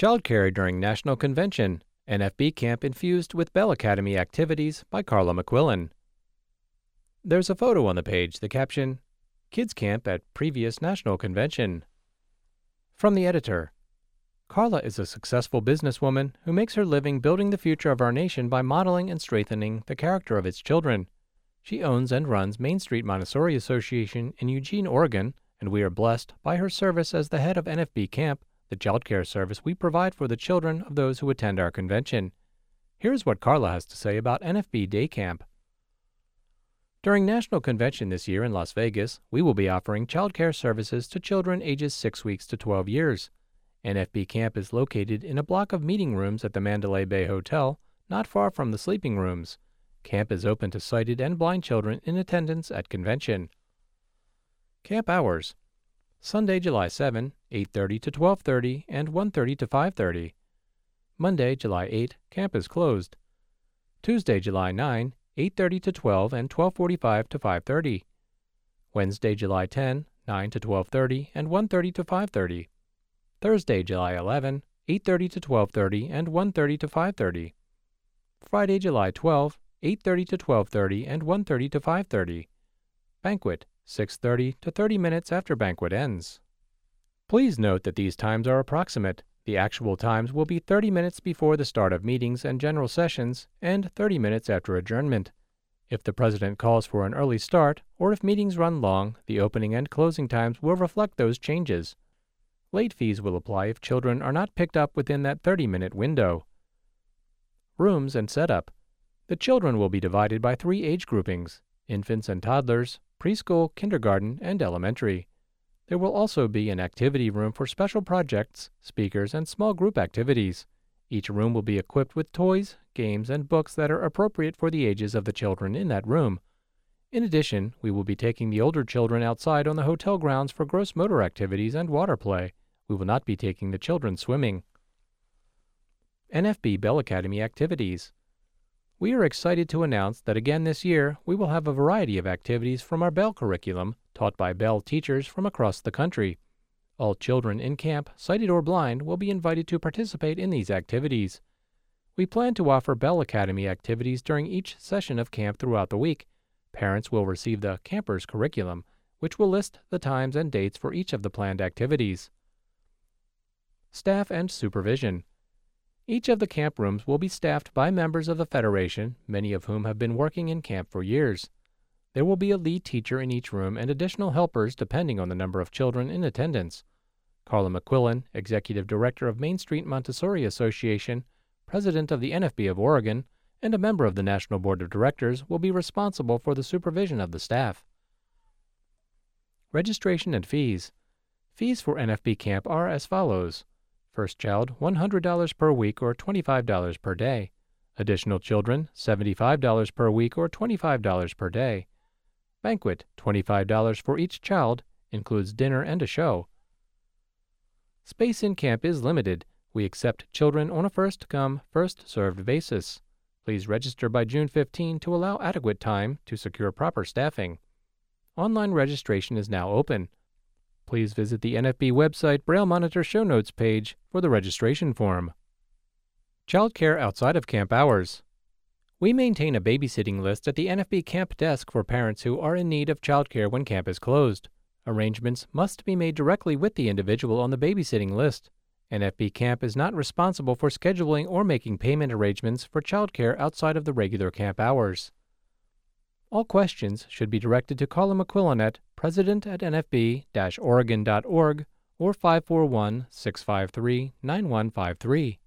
Childcare during National Convention, NFB Camp infused with Bell Academy activities by Carla McQuillan. There's a photo on the page, the caption, Kids Camp at Previous National Convention. From the editor, Carla is a successful businesswoman who makes her living building the future of our nation by modeling and strengthening the character of its children. She owns and runs Main Street Montessori Association in Eugene, Oregon, and we are blessed by her service as the head of NFB Camp, the childcare service we provide for the children of those who attend our convention. Here's what Carla has to say about NFB Day Camp. During National Convention this year in Las Vegas, we will be offering childcare services to children ages 6 weeks to 12 years. NFB Camp is located in a block of meeting rooms at the Mandalay Bay Hotel, not far from the sleeping rooms. Camp is open to sighted and blind children in attendance at convention. Camp hours: Sunday, July 7, 8:30 to 12:30 and 1:30 to 5:30. Monday, July 8, camp is closed. Tuesday, July 9, 8:30 to 12 and 12:45 to 5:30. Wednesday, July 10, 9 to 12:30 and 1:30 to 5:30. Thursday, July 11, 8:30 to 12:30 and 1:30 to 5:30. Friday, July 12, 8:30 to 12:30 and 1:30 to 5:30. Banquet, 6:30 to 30 minutes after banquet ends. Please note that these times are approximate. The actual times will be 30 minutes before the start of meetings and general sessions and 30 minutes after adjournment. If the President calls for an early start, or if meetings run long, the opening and closing times will reflect those changes. Late fees will apply if children are not picked up within that 30-minute window. Rooms and setup. The children will be divided by 3 age groupings: infants and toddlers, preschool, kindergarten, and elementary. There will also be an activity room for special projects, speakers, and small group activities. Each room will be equipped with toys, games, and books that are appropriate for the ages of the children in that room. In addition, we will be taking the older children outside on the hotel grounds for gross motor activities and water play. We will not be taking the children swimming. NFB Bell Academy activities. We are excited to announce that again this year, we will have a variety of activities from our Bell curriculum, taught by Bell teachers from across the country. All children in camp, sighted or blind, will be invited to participate in these activities. We plan to offer Bell Academy activities during each session of camp throughout the week. Parents will receive the Campers curriculum, which will list the times and dates for each of the planned activities. Staff and supervision. Each of the camp rooms will be staffed by members of the Federation, many of whom have been working in camp for years. There will be a lead teacher in each room and additional helpers depending on the number of children in attendance. Carla McQuillan, Executive Director of Main Street Montessori Association, President of the NFB of Oregon, and a member of the National Board of Directors, will be responsible for the supervision of the staff. Registration and fees. Fees for NFB Camp are as follows. First child, $100 per week or $25 per day. Additional children, $75 per week or $25 per day. Banquet, $25 for each child, includes dinner and a show. Space in camp is limited. We accept children on a first-come, first-served basis. Please register by June 15 to allow adequate time to secure proper staffing. Online registration is now open. Please visit the NFB website Braille Monitor show notes page for the registration form. Childcare outside of camp hours. We maintain a babysitting list at the NFB camp desk for parents who are in need of childcare when camp is closed. Arrangements must be made directly with the individual on the babysitting list. NFB Camp is not responsible for scheduling or making payment arrangements for childcare outside of the regular camp hours. All questions should be directed to Carla McQuillan at president@nfb-oregon.org or 541-653-9153.